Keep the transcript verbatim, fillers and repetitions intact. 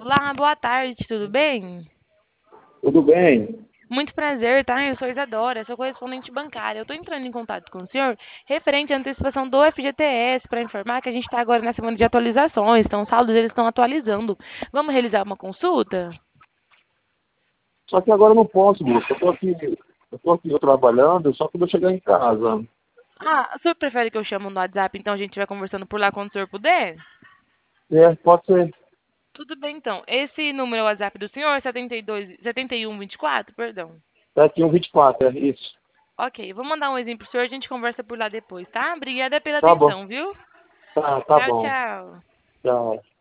Olá, boa tarde, tudo bem? Tudo bem? Muito prazer, tá? Eu sou Isadora, sou correspondente bancária. Eu estou entrando em contato com o senhor referente à antecipação do F G T S para informar que a gente está agora na semana de atualizações, então os saldos eles estão atualizando. Vamos realizar uma consulta? Só que agora eu não posso, moço. Eu tô aqui, eu tô aqui trabalhando, só quando eu chegar em casa. Ah, o senhor prefere que eu chamo no WhatsApp, então a gente vai conversando por lá quando o senhor puder? É, pode ser. Tudo bem, então. Esse número é o WhatsApp do senhor, setenta e dois, setenta e um, vinte e quatro, perdão. Tá aqui um vinte e quatro, é isso. Ok, eu vou mandar um exemplo pro senhor, a gente conversa por lá depois, tá? Obrigada pela Tá bom. atenção, viu? Tá, tá Tchau, bom. tchau. Tchau.